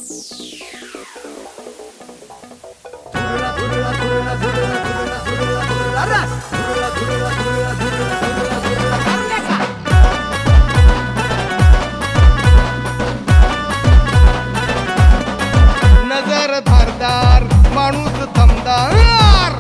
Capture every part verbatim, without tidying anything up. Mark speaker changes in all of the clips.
Speaker 1: नजर धारदार माणूस दमदार,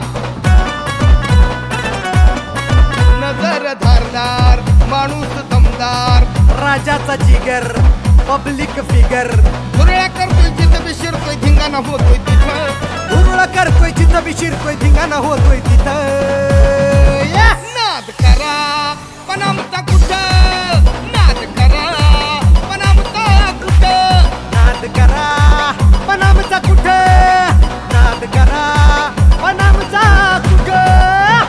Speaker 1: नजर धारदार माणूस दमदार,
Speaker 2: राजाचा जिगर पब्लिक फिगर,
Speaker 1: धुरळा करतोय जिथं बी शिरतोय धिंगाणा होतोय तिथं,
Speaker 2: धुरळा करतोय जिथं बी शिरतोय धिंगाणा होतोय तिथं. या!
Speaker 1: नाद करा पण आमचा कुठं, नाद करा पण आमचा कुठं,
Speaker 2: नाद करा पण आमचा कुठं, नाद करा पण आमचा कुठं.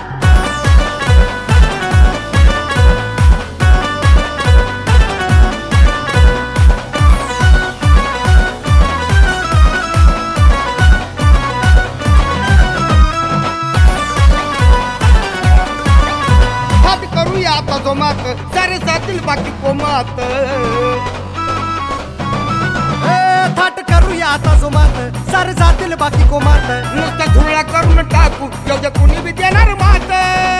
Speaker 1: हात करूया आता जो मात सारे जातील बाकी कोमात,
Speaker 2: ए, थाट करूया आता जो मात सारे जातील बाकी कोमात.
Speaker 1: नुसता धुळा करून टाकू योग्य कुणी बी देणार मात.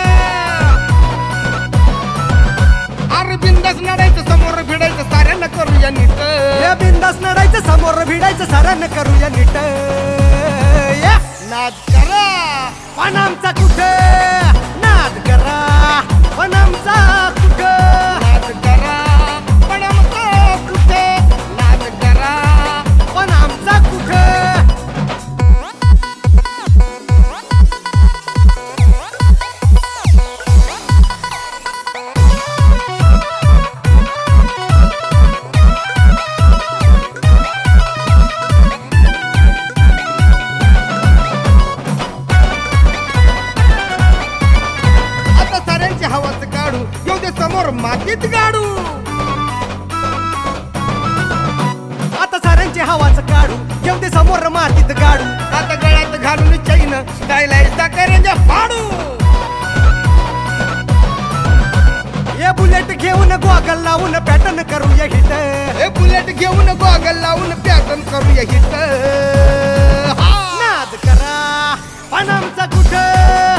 Speaker 1: अरे बिंदास लढायचं समोर भिडायचं साऱ्यांना करूया नीट,
Speaker 2: या बिंदास लढायचं समोर भिडायचं साऱ्यांना करूया नीट. या!
Speaker 1: नाद करा
Speaker 2: पण आमचा कुठं, नाद करा पण आमचा कुठं,
Speaker 1: नाद करा पण आमचा कुठे, नाद करा
Speaker 2: पण आमचा कुठं.
Speaker 1: आता साऱ्यांची हवाच काढू येऊ दे समोर मातीत गाडू,
Speaker 2: आता साऱ्यांची हवाच काढू येऊ दे समोर मातीत गाडू.
Speaker 1: आता गळ्यात घालून चैन स्टाईलाइजचा करंजा फाडू.
Speaker 2: हे बुलेट घेऊन गॉगल लावून पॅटर्न करूया हिट.
Speaker 1: हे बुलेट घेऊन गॉगल लावून पॅटर्न करूया हिट.
Speaker 2: नाद करा पण आमचा कुठं,